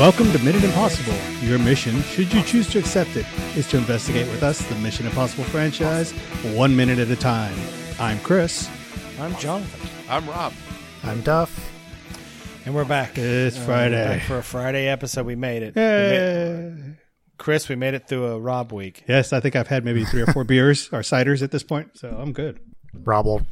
Welcome to Minute Impossible. Your mission, should you choose to accept it, is to investigate with us the Mission Impossible franchise 1 minute at a time. I'm Chris. I'm Jonathan. I'm Rob. I'm Duff. And we're back. It's Friday. We're back for a Friday episode. We made it. Chris, we made it through a Rob week. Yes, I think I've had maybe 3 or 4 beers or ciders at this point, so I'm good. Robble.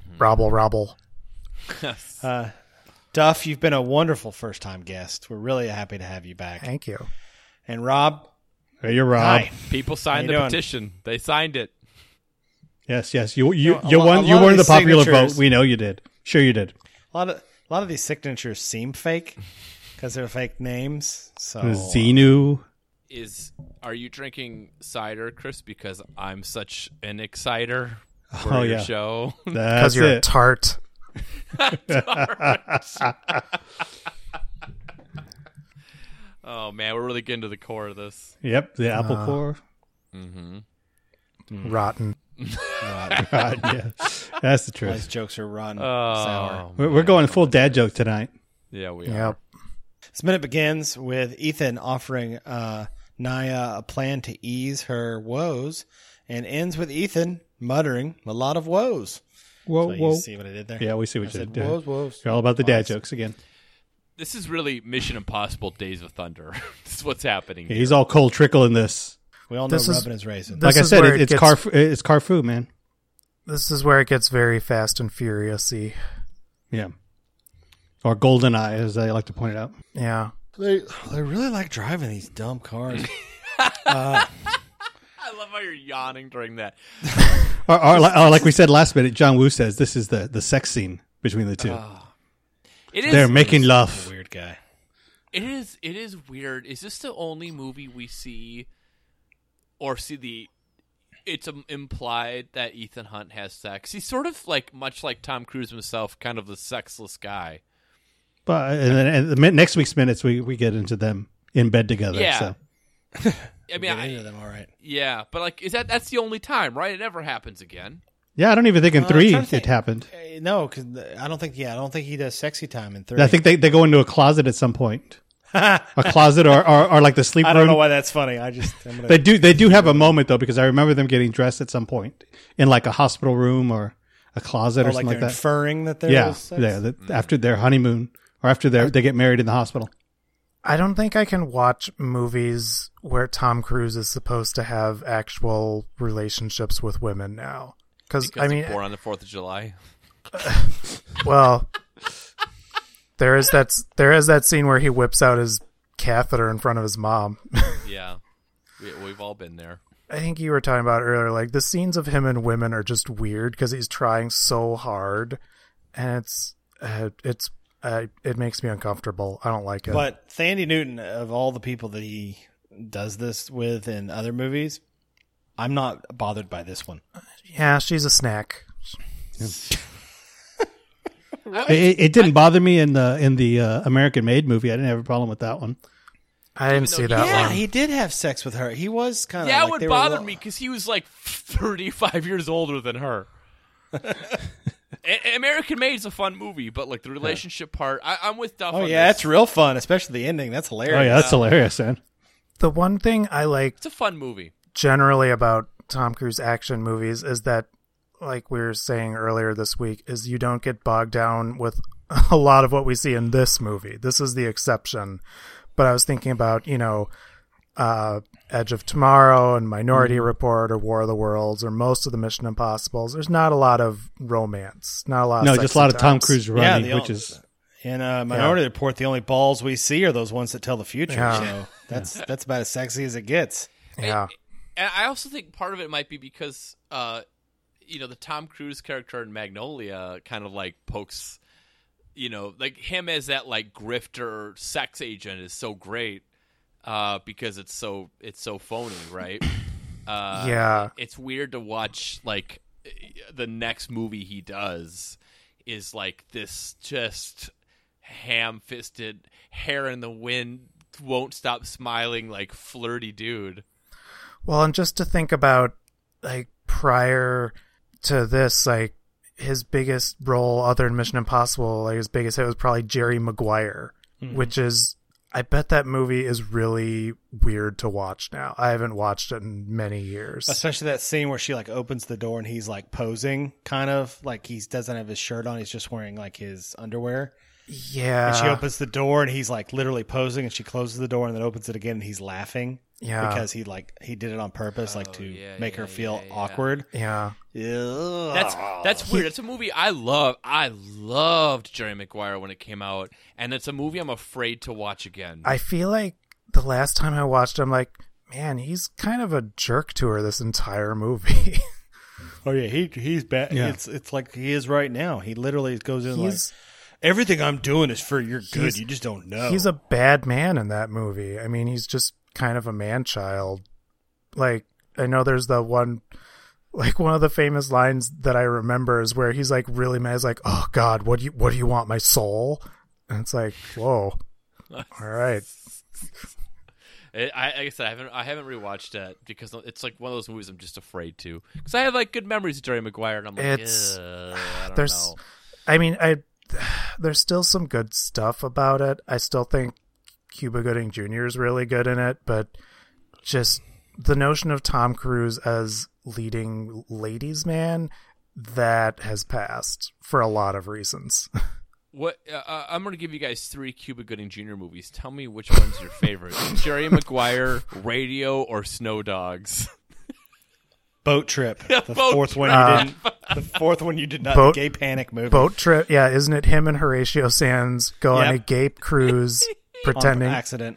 Duff, you've been a wonderful first-time guest. We're really happy to have you back. Thank you. And Rob. Hey, you're Rob. Hi. People signed the petition. They signed it. Yes. You won the popular vote. We know you did. Sure you did. A lot of these signatures seem fake because they're fake names. So Xenu. Are you drinking cider, Chris? Because I'm such an exciter for your show. Because you're a tart. Oh man, we're really getting to the core of this. Yep, the apple core. Rotten. Yeah. That's the truth. These jokes are rotten. Oh, sour. We're going full dad joke tonight. Yeah, we are. Yep. This minute begins with Ethan offering Naya a plan to ease her woes, and ends with Ethan muttering a lot of woes. Whoa. You see what I did there? Yeah, we see what you said. did. Woes. You're all about the dad jokes again. This is really Mission Impossible: Days of Thunder. This is what's happening here. He's all cold trickle in this. We all know This is- rubbing his raisin. Like I is said, where it's Carfu, man. This is where it gets very Fast and Furious-y. Yeah. Or GoldenEye, as I like to point it out. Yeah. They really like driving these dumb cars. I love how you're yawning during that. Or like we said last minute, John Woo says this is the sex scene between the two. It is. They're making love. Weird guy. It is weird. Is this the only movie we see, or see the? It's implied that Ethan Hunt has sex. He's sort of like, much like Tom Cruise himself, kind of the sexless guy. But and then next week's minutes, we get into them in bed together. Yeah. So. I mean, Get into them, all right. yeah, but like, that's the only time, right? It never happens again. Yeah, I don't even think in I'm 3 trying to think. it happened. No, because I don't think he does sexy time in 3. I think they go into a closet at some point. A closet or like the sleep room. I don't know why that's funny. I'm gonna... They do have a moment though, because I remember them getting dressed at some point in like a hospital room or a closet or something like they're that. inferring that there Yeah, is sex? after their honeymoon or after they get married in the hospital. I don't think I can watch movies where Tom Cruise is supposed to have actual relationships with women now. Because I mean, they're born on the 4th of July. well, there is that scene where he whips out his catheter in front of his mom. Yeah, we've all been there. I think you were talking about earlier, like the scenes of him and women are just weird because he's trying so hard, and it makes me uncomfortable. I don't like it. But Thandie Newton, of all the people that he does this with in other movies, I'm not bothered by this one. Yeah, she's a snack. It didn't bother me in the American Made movie. I didn't have a problem with that one. I didn't see that Yeah, one. he did have sex with her. He was kind of Yeah, it would bother me because he was like 35 years older than her. American Made is a fun movie, but like the relationship part, I'm with Duff. Oh on yeah, this. that's real fun, especially the ending. That's hilarious. Oh yeah, that's hilarious, man. The one thing I like It's a fun movie. generally about Tom Cruise action movies is that, like we were saying earlier this week, is you don't get bogged down with a lot of what we see in this movie. This is the exception. But I was thinking about, Edge of Tomorrow and Minority Report or War of the Worlds or most of the Mission Impossibles. There's not a lot of romance, not a lot of Just a lot of Tom times. Cruise running, Yeah, which is In Minority Report, the only balls we see are those ones that tell the future. Yeah. So that's about as sexy as it gets. Yeah. And I also think part of it might be because, the Tom Cruise character in Magnolia kind of like pokes, like him as that like grifter sex agent is so great because it's so phony, right? Yeah. It's weird to watch like the next movie he does is like this just ham-fisted, hair in the wind, won't stop smiling, like flirty dude. Well, and just to think about, like, prior to this, like, his biggest role other than Mission Impossible, like, his biggest hit was probably Jerry Maguire, which is I bet that movie is really weird to watch now. I haven't watched it in many years. Especially that scene where she like opens the door and he's like posing, kind of like he doesn't have his shirt on. He's just wearing like his underwear. Yeah. And she opens the door and he's like literally posing, and she closes the door and then opens it again and he's laughing. Yeah. Because he did it on purpose, like to make her feel awkward. Yeah. That's weird. It's a movie I love. I loved Jerry Maguire when it came out, and it's a movie I'm afraid to watch again. I feel like the last time I watched it, I'm like, man, he's kind of a jerk to her this entire movie. Oh yeah, he's bad. Yeah. It's like he is right now. He literally goes in like, everything I'm doing is for your good. You just don't know. He's a bad man in that movie. I mean, he's just kind of a man-child. Like, I know there's the one, like one of the famous lines that I remember is where he's like really mad. He's like, "Oh God, what do you want, my soul?" And it's like, whoa, all right. Like I said, I haven't rewatched it because it's like one of those movies I'm just afraid to, because I have like good memories of Jerry Maguire, and I'm like, I don't know. I mean, there's still some good stuff about it. I still think Cuba Gooding Jr. is really good in it, but just the notion of Tom Cruise as leading ladies' man, that has passed for a lot of reasons. What I'm going to give you guys 3 Cuba Gooding Jr. movies. Tell me which one's your favorite: Jerry Maguire, Radio, or Snow Dogs? Boat Trip. Yeah, The Boat fourth Trip. one you didn't. The fourth one you did not. The Gay Panic movie. Boat Trip. Yeah, isn't it him and Horatio Sands go on a gay cruise pretending? On accident.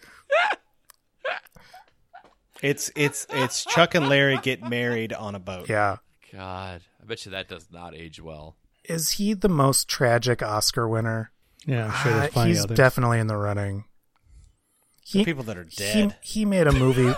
It's Chuck and Larry get married on a boat. Yeah. God, I bet you that does not age well. Is he the most tragic Oscar winner? Yeah, I'm sure there's plenty he's others. definitely in the running. The people that are dead. He made a movie.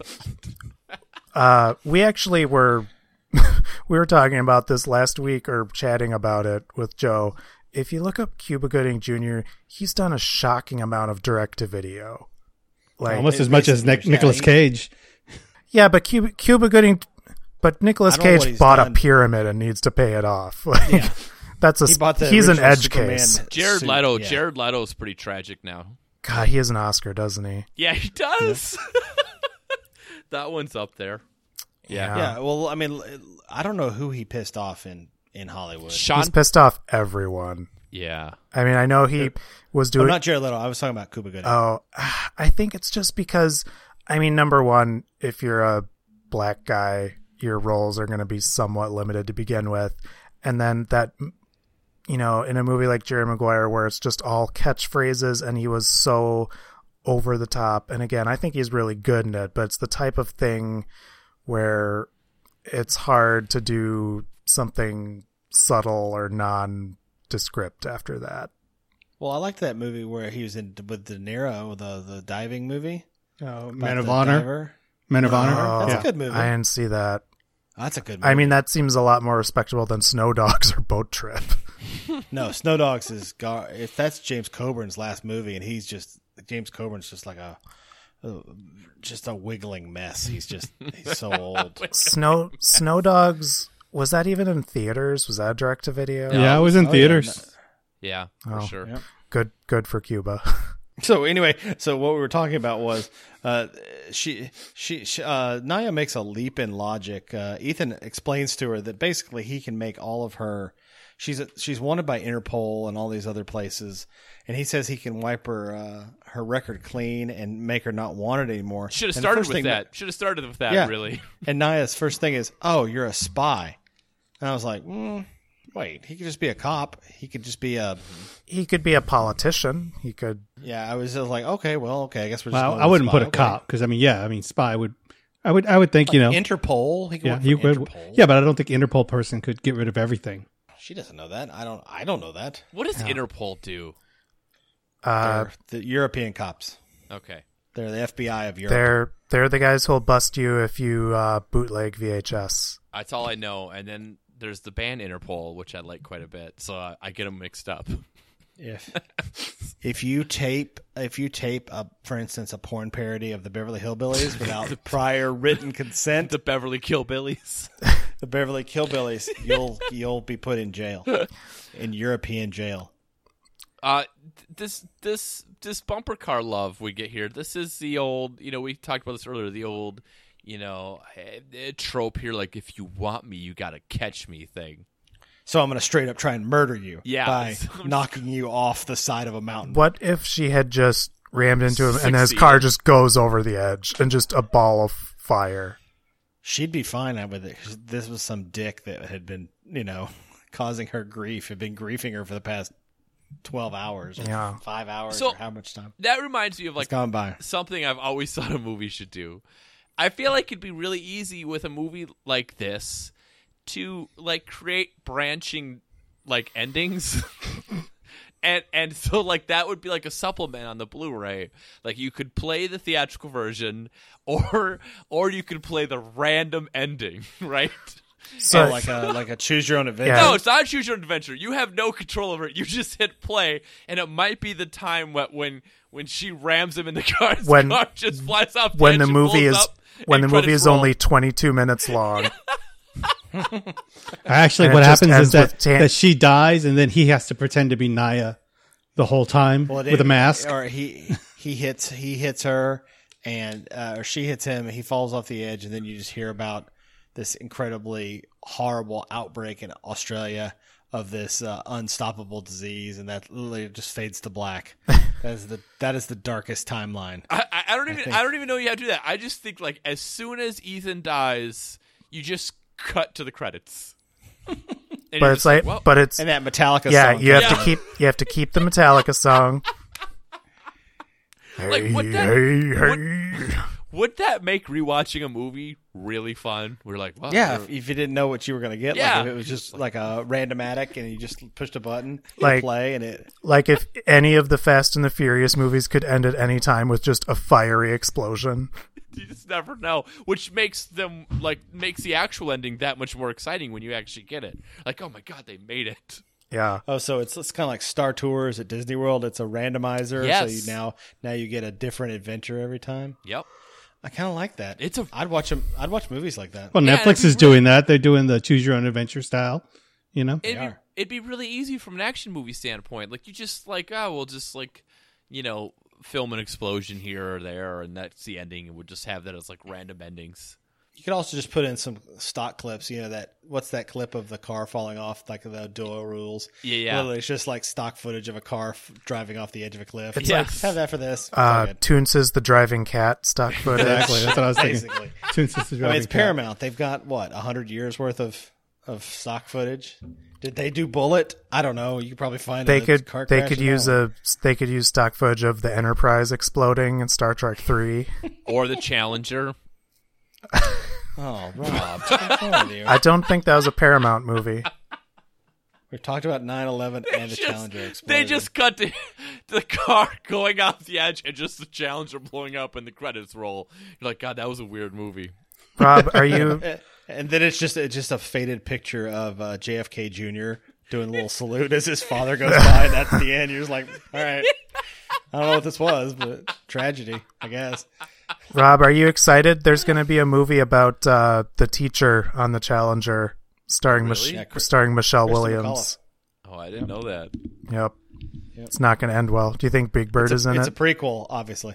We actually were we were talking about this last week, or chatting about it with Joe. If you look up Cuba Gooding Jr., he's done a shocking amount of direct-to-video. Like Almost as much as Nicolas Cage. Yeah, but Cuba Gooding, but Nicolas I don't know what Cage he's bought done. a pyramid and needs to pay it off. Like, Yeah. that's He bought the he's an original edge Superman case. Jared suit, Leto. yeah. Jared Leto's pretty tragic now. God, he has an Oscar, doesn't he? Yeah, he does. That one's up there. Yeah. Yeah, well, I mean, I don't know who he pissed off in Hollywood. Sean. He's pissed off everyone. Yeah. I mean, I know he was Oh, doing. not Jared Leto. I was talking about Cuba Gooding. Oh, I think it's just because, I mean, number one, if you're a black guy, your roles are going to be somewhat limited to begin with. And then that, you know, in a movie like Jerry Maguire, where it's just all catchphrases and he was so over the top. And again, I think he's really good in it, but it's the type of thing where it's hard to do something subtle or nondescript after that. Well, I liked that movie where he was in with De Niro, the diving movie. Oh, about Men of the Honor. diver. Men of Honor. That's Yeah. a good movie. I didn't see that. That's a good movie. I mean, that seems a lot more respectable than Snow Dogs or Boat Trip. No, Snow Dogs is if that's James Coburn's last movie, and James Coburn's just like a wiggling mess. He's so old. Snow Dogs, was that even in theaters? Was that direct to video? Yeah, I was in theaters. Yeah, for Oh. sure. Yeah. Good for Cuba. So anyway, what we were talking about was Naya makes a leap in logic. Ethan explains to her that basically he can make all of her. She's wanted by Interpol and all these other places, and he says he can wipe her record clean and make her not wanted anymore. Should have And the started first with thing that. Should have started with that, Yeah. really. And Naya's first thing is, "Oh, you're a spy," and I was like, "Wait, he could just be a cop. He could just be a." He could be a politician. He could. Yeah, I was just like, okay, I guess we're just. Well, going I with wouldn't spy. put a Okay. cop because spy would. I would think Interpol. He could Yeah, work he for would. Interpol. Yeah, but I don't think Interpol person could get rid of everything. She doesn't know that. I don't know that. What does Interpol do? They're the European cops. Okay. They're the FBI of Europe. They're the guys who'll bust you if you bootleg VHS. That's all I know. And then there's the band Interpol, which I like quite a bit. So I get them mixed up. If you tape for instance, a porn parody of the Beverly Hillbillies without prior written consent, The Beverly Killbillies. the Beverly Killbillies, you'll be put in jail, in European jail. This bumper car love we get here. This is the old, we talked about this earlier. The old, trope here, like if you want me, you gotta catch me thing. So I'm going to straight up try and murder you by Yeah. knocking you off the side of a mountain. What if she had just rammed into him and his car just goes over the edge and just a ball of fire? She'd be fine with it. 'Cause this was some dick that had been, causing her grief, had been griefing her for the past 12 hours or 5 hours So- or how much time. That reminds me of It's gone by. something I've always thought a movie should do. I feel like it'd be really easy with a movie like this to like create branching like endings. And so like that would be like a supplement on the Blu-ray. Like you could play the theatrical version or you could play the random ending, right? So like a choose your own adventure. Yeah. No, it's not Choose Your Own Adventure. You have no control over it. You just hit play, and it might be the time when she rams him in the car. His When- car just flies off. when the edge and movie blows is up, when the and movie credits is roll. only 22 minutes long. Actually, And what it just happens is ends with that she dies, and then he has to pretend to be Naya the whole time with a mask. Or he hits her, and or she hits him, and he falls off the edge, and then you just hear about this incredibly horrible outbreak in Australia of this unstoppable disease, and that literally just fades to black. That is the darkest timeline. I don't even know you have to do that. I just think like as soon as Ethan dies, you just cut to the credits. And But you're it's just like, well, but it's And that Metallica yeah, song. you have Yeah. to keep the Metallica song. Like, hey, what that- hey. would that make rewatching a movie really fun? We're like, well, Yeah, if you didn't know what you were going to get, Yeah. like if it was just like a randomatic and you just pushed a button, hit Like- play, and it. Like if any of the Fast and the Furious movies could end at any time with just a fiery explosion. you just never know, which makes the actual ending that much more exciting when you actually get it. Like, oh my god, they made it. Yeah. Oh, so it's kind of like Star Tours at Disney World. It's a randomizer, Yes. so you now you get a different adventure every time. Yep. I kind of like that. I'd watch them. I'd watch movies like that. Well, Yeah, Netflix it'd be is doing that. They're doing the choose your own adventure style. It'd be really easy from an action movie standpoint. Like you just like, we'll just like, film an explosion here or there, and that's the ending, and we'll just have that as like random endings. You could also just put in some stock clips. What's that clip of the car falling off, like the Doyle rules? Yeah. Literally, it's just like stock footage of a car driving off the edge of a cliff. It's like- have that for this. It's all good. Toonces the driving cat stock footage. Exactly. That's what I was thinking. Basically. Toon Sisters I mean, Driving it's Cat. Paramount. They've got 100 years worth of stock footage. Did they do Bullet? I don't know. You could probably find They it. could Car they crash could and use all. they could use stock footage of the Enterprise exploding in Star Trek 3. Or the Challenger. Oh, Rob. What's wrong with you? I don't think that was a Paramount movie. We've talked about 9/11 and the Challenger They explosion. just cut to the car going off the edge and just the Challenger blowing up and the credits roll. You're like, God, that was a weird movie. Rob, are you And then it's just a faded picture of JFK Jr. doing a little salute as his father goes by, and that's the end. You're just like, all right. I don't know what this was, but tragedy, I guess. Rob, are you excited? There's going to be a movie about the teacher on the Challenger starring Really? Yeah, starring Michelle Kristen Williams. Oh, I didn't know that. Yep. It's not going to end well. Do you think Big Bird is in It's it? a prequel, obviously.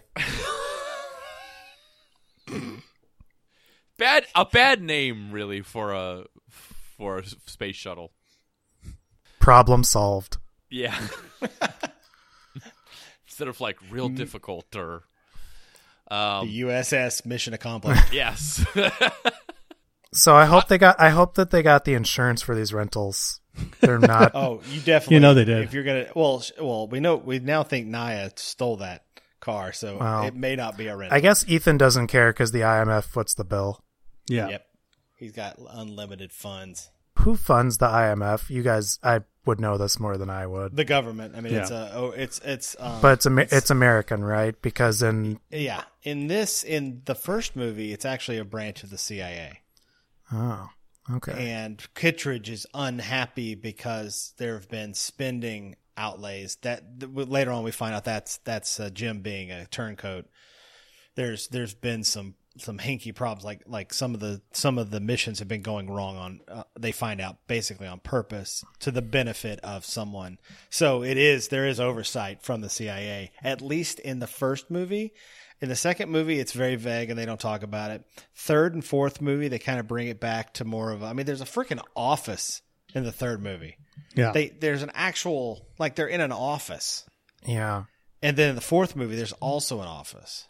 A bad name, really, for a space shuttle. Problem solved. Yeah. Instead of like real difficult or The USS Mission Accomplished. yes. So I hope that they got the insurance for these rentals. They're not. Oh, you definitely. You know they did. If you're gonna, well, we now think Naya stole that car, so Wow. it may not be a rental. I guess Ethan doesn't care because the IMF foots the bill. Yeah. Yep, he's got unlimited funds. Who funds the IMF? You guys, I would know this more than I would. The government. I mean, Yeah. it's. But it's American, right? Because in Yeah, in the first movie, it's actually a branch of the CIA. oh, okay. And Kittredge is unhappy because there have been spending outlays that later on we find out that's Jim being a turncoat. There's been some hinky problems, like some of the missions have been going wrong on. They find out basically on purpose to the benefit of someone. So there is oversight from the CIA, at least in the first movie. In the second movie, it's very vague and they don't talk about it. Third and fourth movie, they kind of bring it back to more of there's a freaking office in the third movie. Yeah. There's an actual, like, they're in an office. Yeah. And then in the fourth movie, there's also an office.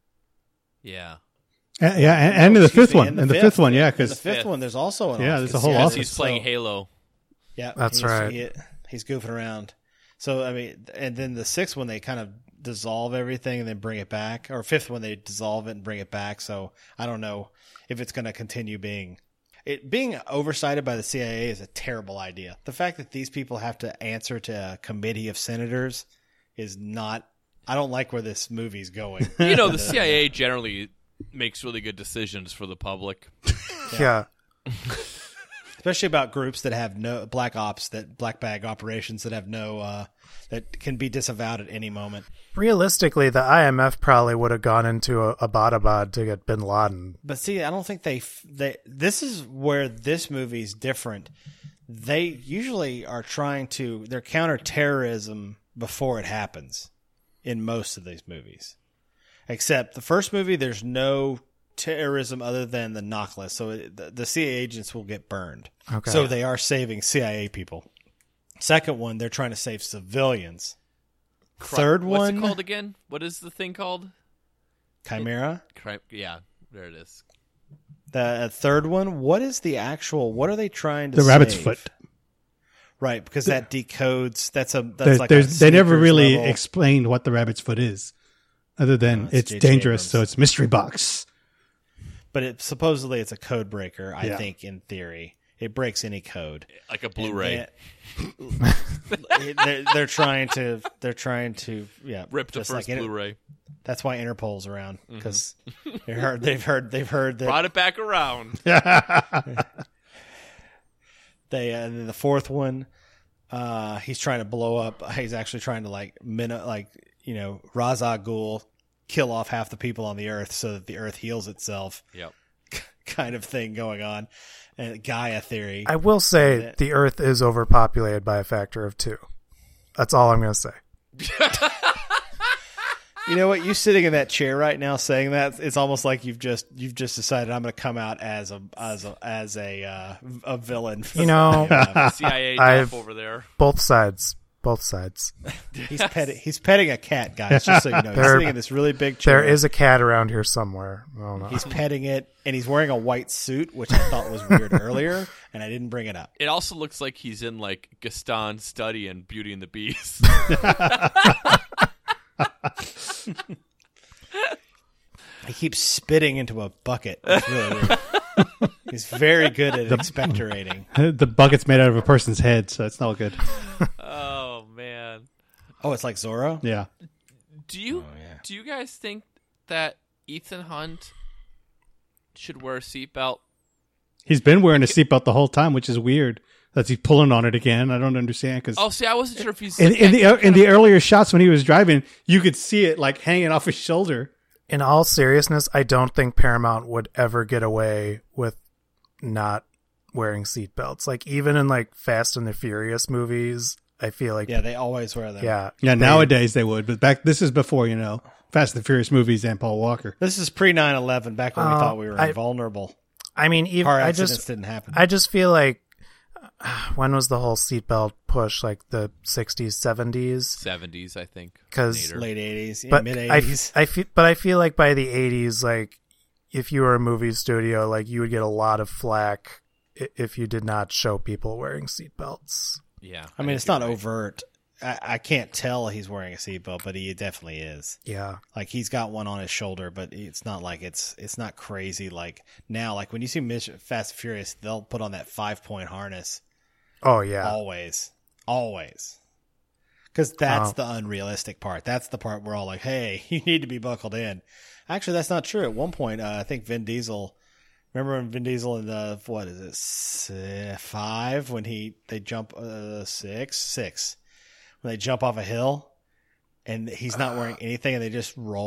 Yeah. And in the fifth one. In the fifth one, yeah. In the Because fifth one, there's also an office. Yeah, there's a whole Yes, office. he's playing Halo. Yeah. That's right. He's goofing around. So, and then the sixth one, they kind of dissolve everything and then bring it back. Or fifth one, they dissolve it and bring it back. So, I don't know if it's going to continue being... Being oversighted by the CIA is a terrible idea. The fact that these people have to answer to a committee of senators is not... I don't like where this movie's going. The CIA generally makes really good decisions for the public. Yeah. Especially about groups that have no black bag operations that have no that can be disavowed at any moment. Realistically, the IMF probably would have gone into Abbottabad to get Bin Laden. But see, I don't think they. This is where this movie's different. They usually are trying to. They're counterterrorism before it happens in most of these movies, except the first movie. There's no terrorism other than the knock list, so the CIA agents will get burned. Okay. So they are saving CIA people. Second one, they're trying to save civilians. Third one, what's it called again? What is the thing called? Chimera. Yeah, there it is. The third one, what is the actual? What are they trying to? The rabbit's save? foot. Right, because that decodes. They never really level. explained what the rabbit's foot is, other than it's J.J. dangerous, Abrams. so it's mystery box. But supposedly it's a code breaker. I Yeah. think in theory it breaks any code. Like a Blu-ray. They're trying to Rip the just first like Blu-ray. That's why Interpol's around because they've heard that Brought it back around. they and then the fourth one, he's trying to blow up. He's actually trying to Ra's al Ghul kill off half the people on the Earth so that the Earth heals itself. Yep. Kind of thing going on, and Gaia theory. I will say the Earth is overpopulated by a factor of 2. That's all I'm going to say. You know what? You sitting in that chair right now saying that, it's almost like you've just decided I'm going to come out as a villain. CIA I've- over there. Both sides. Both sides. He's petting a cat, guys. Just so you know, he's sitting in this really big chair. There is a cat around here somewhere. I don't know. He's petting it, and he's wearing a white suit, which I thought was weird earlier, and I didn't bring it up. It also looks like he's in like Gaston's study in Beauty and the Beast. He keeps spitting into a bucket. It's really weird. He's very good at expectorating. The bucket's made out of a person's head, so it's not good. Oh man. Oh, it's like Zorro? Yeah. Do you guys think that Ethan Hunt should wear a seatbelt? He's been wearing a seatbelt the whole time, which is weird. That he's pulling on it again. I don't understand because Oh, see, I wasn't sure if he's in the earlier shots when he was driving, you could see it like hanging off his shoulder. In all seriousness, I don't think Paramount would ever get away with not wearing seatbelts. Like even in like Fast and the Furious movies, I feel like Yeah, they always wear them. yeah. Nowadays they would, but this is before Fast and the Furious movies and Paul Walker. This is pre 9/11, back when we thought we were invulnerable. I mean, even Car accidents didn't happen. I just feel like when was the whole seatbelt push? Like the 60s, 70s? 70s, I think. 'Cause- Later. Late 80s, But mid I 80s. feel like by the 80s, like if you were a movie studio, like you would get a lot of flack if you did not show people wearing seatbelts. Yeah. I mean, think it's not you're right. overt. I can't tell he's wearing a seatbelt, but he definitely is. Yeah. Like he's got one on his shoulder, but it's not like it's not crazy. Like now, like when you see Fast and Furious, they'll put on that 5-point harness. Oh yeah. Always. Because that's the unrealistic part. That's the part we're all like, hey, you need to be buckled in. Actually, that's not true. At one point, I think Vin Diesel, remember when Vin Diesel in the, 5, when they jump, 6, when they jump off a hill and he's not wearing anything and they just roll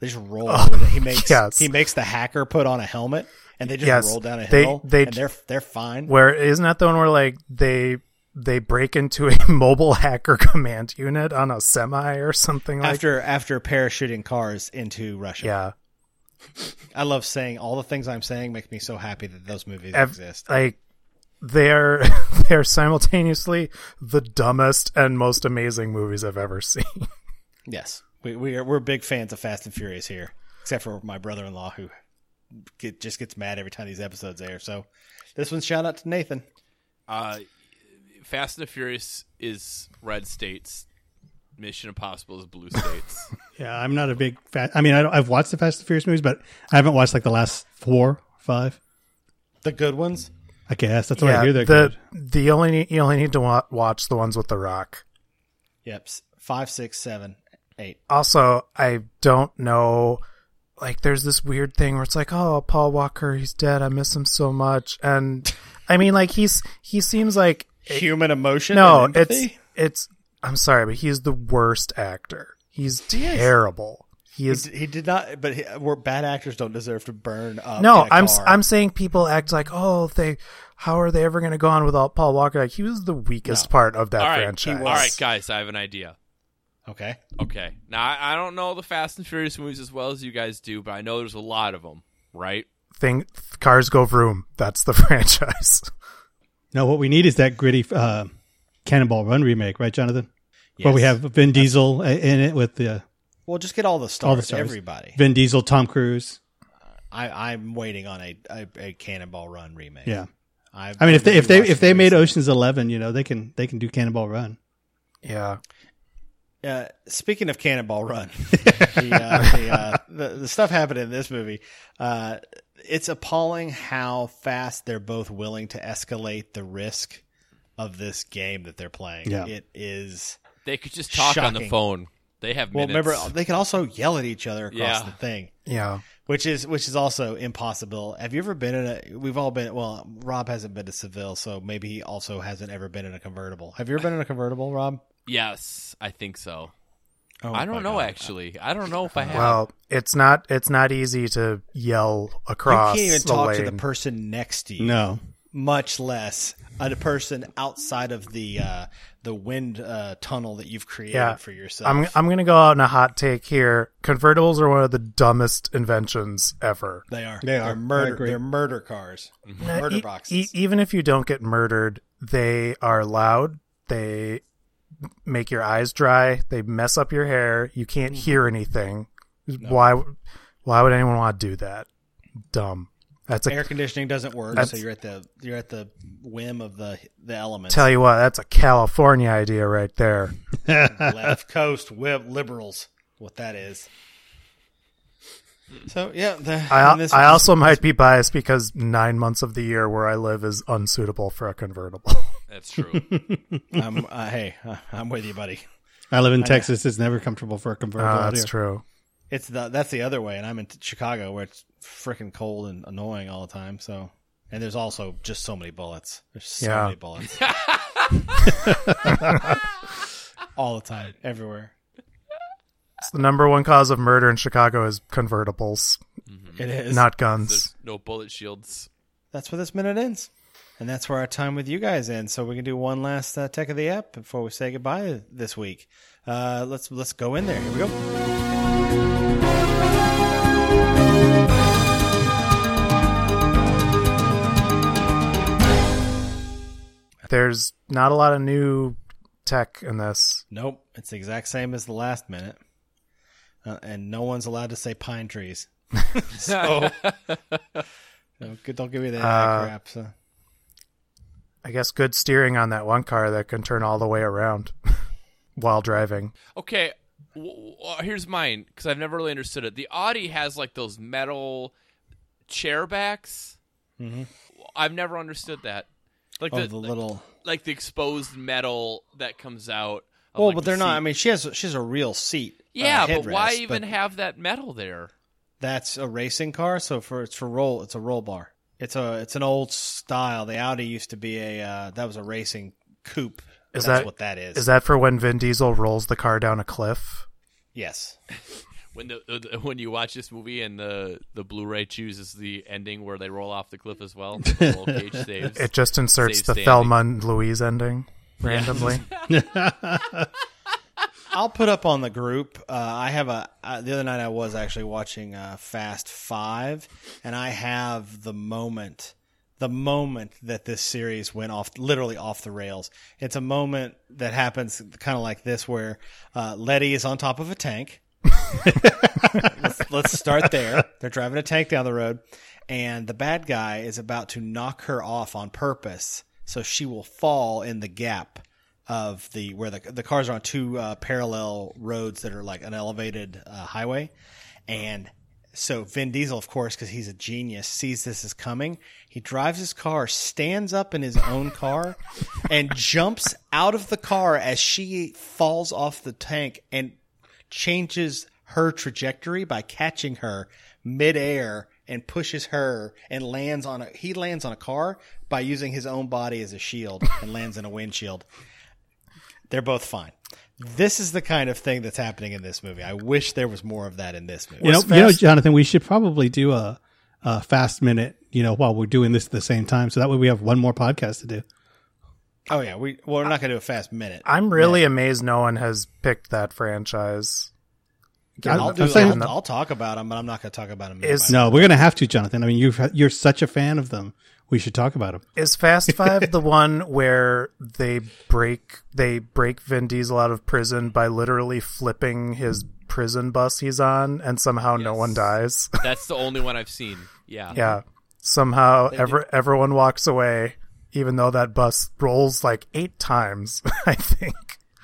They just roll. With it. Yes. He makes the hacker put on a helmet, and they just Yes. roll down a hill, and they're fine. Where isn't that the one where like they break into a mobile hacker command unit on a semi or something like that? After parachuting cars into Russia. Yeah. I love saying all the things I'm saying make me so happy that those movies exist. Like they're simultaneously the dumbest and most amazing movies I've ever seen. Yes, we're big fans of Fast and Furious here, except for my brother-in-law who just gets mad every time these episodes air. So this one's shout out to Nathan. Fast and the Furious is red states. Mission Impossible is blue states. Yeah, I'm not a big fan. I mean, I've watched the Fast and Furious movies, but I haven't watched like the last 4, 5. The good ones. I guess that's what I hear. They're good. You only need to watch the ones with The Rock. Yep, 5, 6, 7, 8. Also, I don't know. Like, there's this weird thing where it's like, oh, Paul Walker, he's dead. I miss him so much. And I mean, like, he seems like Human emotion. No, and empathy? it's. I'm sorry, but he's the worst actor. He's terrible. He is. He did not. But bad actors don't deserve to burn up. No, in a car. I'm saying people act like, oh, how are they ever going to go on without Paul Walker? Like, he was the weakest part of that All right, franchise. all right, guys, I have an idea. Okay. Now, I don't know the Fast and Furious movies as well as you guys do, but I know there's a lot of them, right? Cars go vroom. That's the franchise. No, what we need is that gritty Cannonball Run remake, right, Jonathan? Yes. Where we have Vin Diesel in it with the Well, just get all the stars. Everybody. Vin Diesel, Tom Cruise. I'm waiting on a Cannonball Run remake. Yeah. I mean, if they made Ocean's 11, they can do Cannonball Run. Yeah. Speaking of Cannonball Run, the stuff happening in this movie, it's appalling how fast they're both willing to escalate the risk of this game that they're playing. Yeah. It is. They could just talk on the shocking. phone. They have minutes. Well, remember, they can also yell at each other across the thing. Yeah. Which is also impossible. Have you ever been in we've all been, well, Rob hasn't been to Seville, so maybe he also hasn't ever been in a convertible. Have you ever been in a convertible, Rob? Yes, I think so. Oh, I don't know, God. actually. I don't know if I have. Well, it's not easy to yell across. You can't even the talk lane. to the person next to you. No. Much less a person outside of the wind tunnel that you've created for yourself. I'm going to go out on a hot take here. Convertibles are one of the dumbest inventions ever. They are. They are. They're murder. I agree. They're murder cars. Murder boxes. Even if you don't get murdered, they are loud. They make your eyes dry. They mess up your hair. You can't hear anything. No. Why would anyone want to do that? Dumb. That's air conditioning doesn't work, so you're at the whim of the elements. Tell you what, that's a California idea right there. Left coast liberals, what that is. So yeah, I also might be biased because 9 months of the year where I live is unsuitable for a convertible. That's true. I'm with you, buddy. I live in Texas. It's never comfortable for a convertible. That's true. That's the other way, and I'm in Chicago where it's freaking cold and annoying all the time. So, and there's also just so many bullets. There's so many bullets all the time, everywhere. It's the number one cause of murder in Chicago is convertibles. Mm-hmm. It is not guns. There's no bullet shields. That's where this minute ends, and that's where our time with you guys ends. So we can do one last tech of the app before we say goodbye this week. Let's go in there. Here we go. There's not a lot of new tech in this. Nope. It's the exact same as the last minute. And no one's allowed to say pine trees. So don't give me that crap. So. I guess good steering on that one car that can turn all the way around while driving. Okay, here's mine, because I've never really understood it. The Audi has like those metal chair backs. Mm-hmm. I've never understood that. Like the little, like the exposed metal that comes out. Well, but they're not. I mean, she has a real seat. Yeah, but why even have that metal there? That's a racing car, so it's a roll bar. It's an old style. The Audi used to be that was a racing coupe. That's what that is. Is that for when Vin Diesel rolls the car down a cliff? Yes. when you watch this movie and the Blu-ray chooses the ending where they roll off the cliff as well. The roll cage saves. It just inserts saves the Sandy. Thelma and Louise ending randomly. I'll put up on the group. I have the other night I was actually watching Fast 5, and I have the moment that this series went literally off the rails. It's a moment that happens kind of like this, where Letty is on top of a tank. Let's start there. They're driving a tank down the road, and the bad guy is about to knock her off on purpose, so she will fall in the gap of where the cars are on two parallel roads that are like an elevated highway. And so Vin Diesel, of course, because he's a genius, sees this is coming. He drives his car, stands up in his own car, and jumps out of the car as she falls off the tank and changes her trajectory by catching her midair and pushes her and lands on a car by using his own body as a shield and lands in a windshield. They're both fine. This is the kind of thing that's happening in this movie. I wish there was more of that in this movie. You know, Jonathan, we should probably do a fast minute, while we're doing this at the same time. So that way we have one more podcast to do. Oh yeah, we're not going to do a fast minute. I'm really amazed no one has picked that franchise. I'll talk about them, but I'm not going to talk about them. No, we're going to have to, Jonathan. I mean, you're such a fan of them. We should talk about them. Is Fast 5 the one where they break Vin Diesel out of prison by literally flipping his prison bus he's on, and somehow no one dies? That's the only one I've seen. Yeah. Yeah. Somehow everyone walks away, even though that bus rolls like 8 times, I think.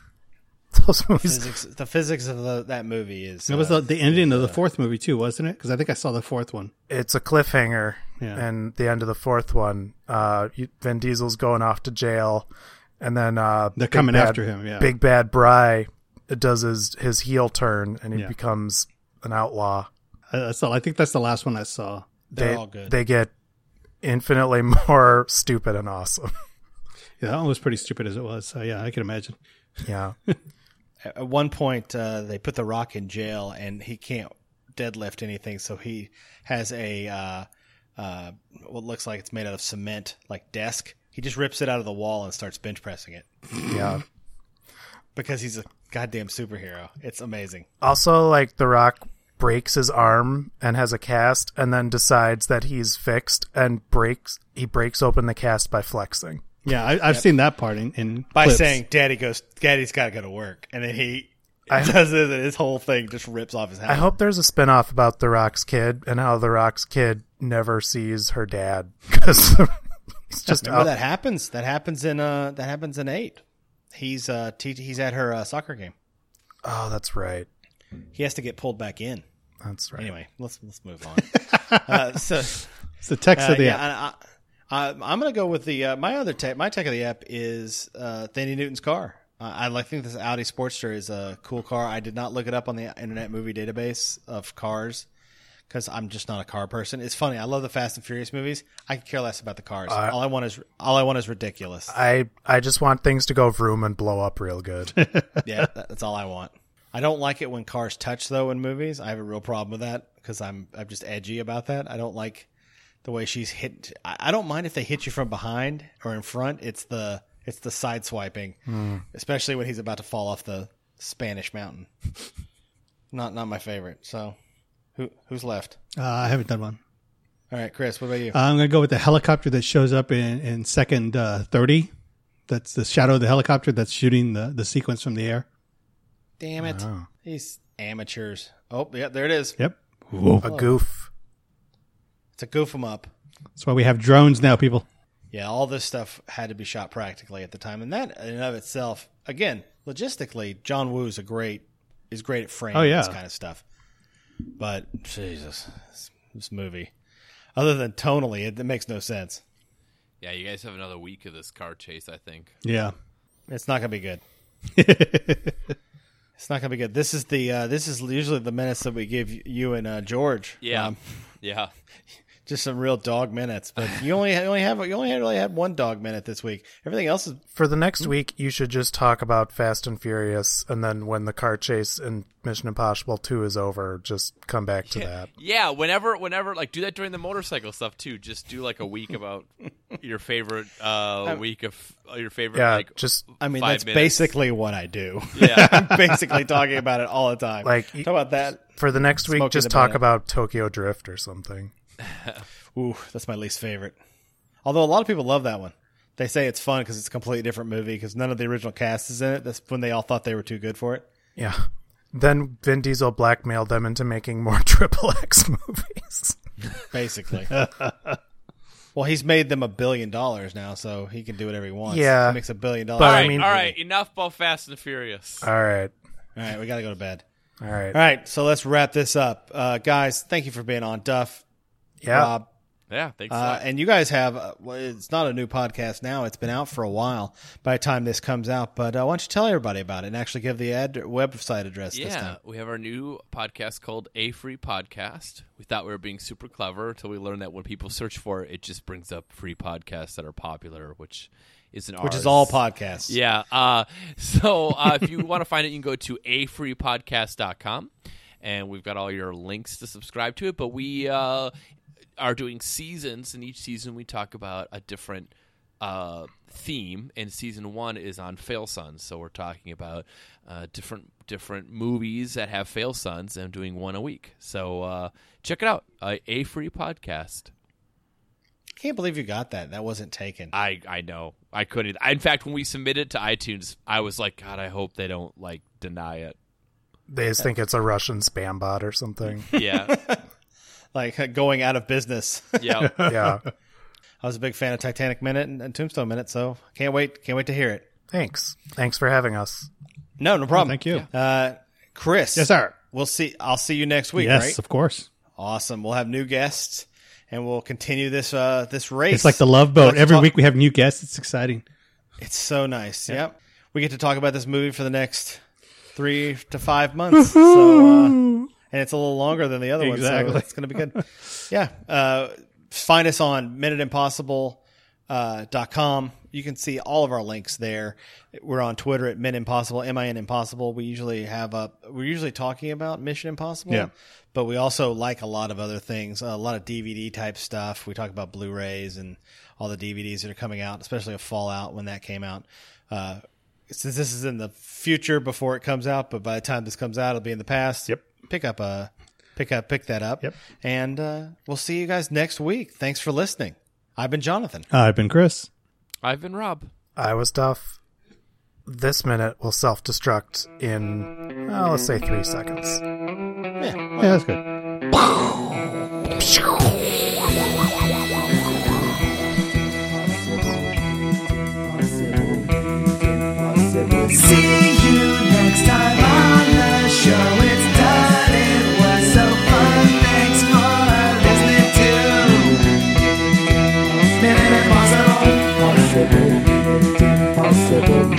Those movies. The physics of that movie is... It was the ending of the fourth movie, too, wasn't it? Because I think I saw the fourth one. It's a cliffhanger. Yeah. And the end of the fourth one, Vin Diesel's going off to jail, and then they're coming after him. Yeah, Big Bad Bry does his heel turn, and he becomes an outlaw. I think that's the last one I saw. They're all good. They get infinitely more stupid and awesome. Yeah, that one was pretty stupid as it was. So yeah, I can imagine. Yeah. At one point, they put The Rock in jail, and he can't deadlift anything, so he has a what looks like it's made out of cement, like desk. He just rips it out of the wall and starts bench pressing it. Yeah. Because he's a goddamn superhero. It's amazing. Also, like, The Rock breaks his arm and has a cast, and then decides that he's fixed and he breaks open the cast by flexing. Yeah, I've seen that part in by clips. saying Daddy's got to go to work, and then he does it, and his whole thing just rips off his head. I hope there's a spinoff about The Rock's kid and how The Rock's kid never sees her dad, because he's just Remember that happens. That happens in 8. He's at her soccer game. Oh, that's right. He has to get pulled back in. That's right. Anyway, let's move on. It's the text of the app. I'm going to go with my tech of the app is Thandie Newton's car. I think this Audi Sportster is a cool car. I did not look it up on the Internet Movie Database of cars because I'm just not a car person. It's funny. I love the Fast and Furious movies. I could care less about the cars. All I want is ridiculous. I just want things to go vroom and blow up real good. Yeah, that's all I want. I don't like it when cars touch though in movies. I have a real problem with that because I'm just edgy about that. I don't like the way she's hit. I don't mind if they hit you from behind or in front. It's the side swiping, especially when he's about to fall off the Spanish mountain. Not my favorite. So, who's left? I haven't done one. All right, Chris, what about you? I'm going to go with the helicopter that shows up in second 30. That's the shadow of the helicopter that's shooting the sequence from the air. Damn it. Oh. These amateurs. Oh, yeah, there it is. Yep. Whoa. A goof. It's a goof 'em up. That's why we have drones now, people. Yeah, all this stuff had to be shot practically at the time. And that in and of itself, again, logistically, John Woo is great at framing this kind of stuff. But, Jesus, this movie, other than tonally, it makes no sense. Yeah, you guys have another week of this car chase, I think. Yeah. It's not going to be good. It's not going to be good. This is usually the minutes that we give you and George. Yeah. Yeah. Just some real dog minutes, but you only really had one dog minute this week. Everything else is For the next week, you should just talk about Fast and Furious, and then when the car chase in Mission Impossible 2 is over, just come back to that. Yeah, whenever, like, do that during the motorcycle stuff too. Just do like a week about your favorite week of your favorite. Yeah, like, just I mean, 5 that's minutes. basically what I do. Yeah. I'm basically talking about it all the time. Like, talk about that. for the next week, Smoking just the talk banana. about Tokyo Drift or something. Ooh, that's my least favorite. Although a lot of people love that one. They say it's fun because it's a completely different movie because none of the original cast is in it. That's when they all thought they were too good for it. Yeah. Then Vin Diesel blackmailed them into making more Triple-X movies. Basically. Well, he's made them $1 billion now, so he can do whatever he wants. Yeah. He makes $1 billion. But all I right, mean- all right. Enough about Fast and Furious. All right. All right, we got to go to bed. All right. All right, so let's wrap this up. Guys, thank you for being on. Duff, Yeah. Rob, Yeah, thanks. a lot. and you guys have, well, it's not a new podcast now. It's been out for a while by the time this comes out. But why don't you tell everybody about it and actually give the website address this Yeah, time? we have our new podcast called A Free Podcast. We thought we were being super clever until we learned that when people search for it, it just brings up free podcasts that are popular, which isn't ours. Which is all podcasts. Yeah. So if you want to find it, you can go to afreepodcast.com, and we've got all your links to subscribe to it. But we are doing seasons, and each season we talk about a different theme, and season 1 is on fail sons. So we're talking about different movies that have fail sons, and doing one a week. So check it out, A Free Podcast. I can't believe you got that. That wasn't taken. I know. I couldn't. In fact, when we submitted to iTunes, I was like, God, I hope they don't like deny it. They just think it's a Russian spam bot or something. Yeah. Like going out of business. Yeah. Yeah. I was a big fan of Titanic Minute and Tombstone Minute, so can't wait to hear it. Thanks. Thanks for having us. No problem. Thank you. Chris. Yes, sir. I'll see you next week, Yes, right? of course. Awesome. We'll have new guests and we'll continue this race. It's like the Love Boat. Let's Every talk- week we have new guests. It's exciting. It's so nice. Yep. We get to talk about this movie for the next 3 to 5 months. So, and it's a little longer than the other one, so Exactly. it's going to be good. Yeah. Find us on minuteimpossible.com. You can see all of our links there. We're on Twitter at Min Impossible, MIN Impossible. We're usually talking about Mission Impossible, Yeah. but we also like a lot of other things, a lot of DVD type stuff. We talk about Blu-rays and all the DVDs that are coming out, especially of Fallout when that came out. Since this is in the future before it comes out, but by the time this comes out, it'll be in the past. Yep. Pick that up. Yep. And we'll see you guys next week. Thanks for listening. I've been Jonathan. I've been Chris. I've been Rob. I was Duff. This minute will self-destruct in, let's say 3 seconds. Yeah, that's good. See you next time on the show. It's done. It was so fun. Thanks for listening to Minute Impossible.